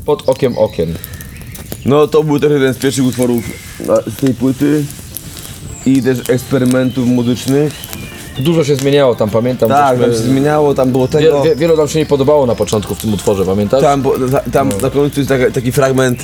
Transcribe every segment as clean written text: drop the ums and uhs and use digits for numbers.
pod okiem okien. No to był też jeden z pierwszych utworów z tej płyty i też eksperymentów muzycznych. Dużo się zmieniało tam, pamiętam. Tak, żeśmy- tam się zmieniało, tam było tego... Wielu nam się nie podobało na początku w tym utworze, pamiętasz? Tam na końcu jest taki fragment...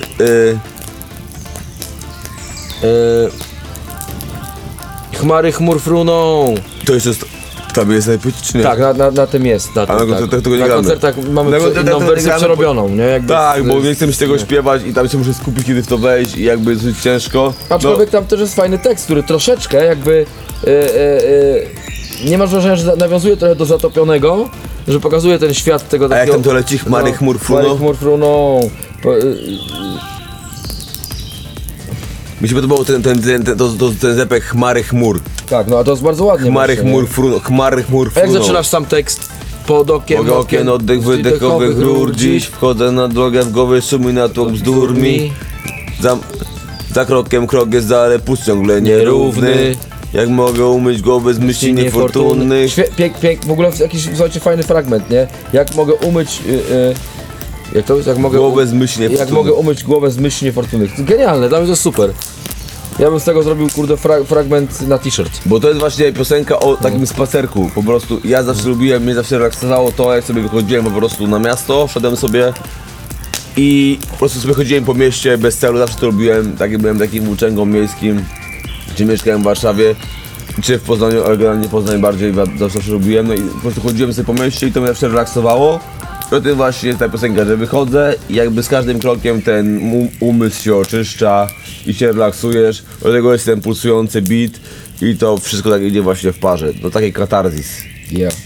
Chmary chmur fruną. to jeszcze jest... Tam jest najpłycie, czy nie? Tak, na tym jest. Na tym, koncertach tego nie na gramy. koncertach mamy Na koncertach inną tego nie wersję gramy, przerobioną, nie? Jakby Tak, bo nie chcę mi się tego śpiewać i tam się muszę skupić, kiedy w to wejść i jakby dosyć ciężko. Aczkolwiek tam też jest fajny tekst, który troszeczkę jakby... nie masz wrażenia, że nawiązuje trochę do Zatopionego, że pokazuje ten świat tego A jak takiego... tam to leci? Chmary chmur fruną? Chmary chmur fruną. Mi się podobał ten zepek Chmary chmur. Tak, no a to jest bardzo ładnie. Chmary właśnie, chmur nie? fruną, chmary chmur A fruną. jak zaczynasz sam tekst? Pod okiem Okien, oddech wydechowych rur dziś. Wchodzę na drogę, w głowie szumi natłok bzdur mi. Za krokiem krok jest dalej, pust ciągle nierówny. Jak mogę umyć głowę z myśli niefortunnych. W ogóle jakiś, słuchajcie, fajny fragment, nie? Jak mogę umyć... jak to jest? Jak mogę Głowę z myśli Jak niefortunnych. mogę umyć głowę z myśli niefortunnych. Genialne, dla mnie to jest super. Ja bym z tego zrobił, kurde, fragment na t-shirt. Bo to jest właśnie piosenka o takim spacerku. Po prostu ja zawsze lubiłem, mnie zawsze relaksowało to, jak sobie wychodziłem po prostu na miasto, szedłem sobie i po prostu sobie chodziłem po mieście bez celu, zawsze to robiłem, byłem takim włóczęgą miejskim, gdzie mieszkałem w Warszawie, czy w Poznaniu, ale generalnie Poznań bardziej zawsze robiłem, no i po prostu chodziłem sobie po mieście i to mnie zawsze relaksowało. I o tym właśnie jest ta piosenka, że wychodzę i jakby z każdym krokiem ten umysł się oczyszcza i się relaksujesz, do tego jest ten pulsujący beat i to wszystko tak idzie właśnie w parze, do takiej katarzis. Yeah.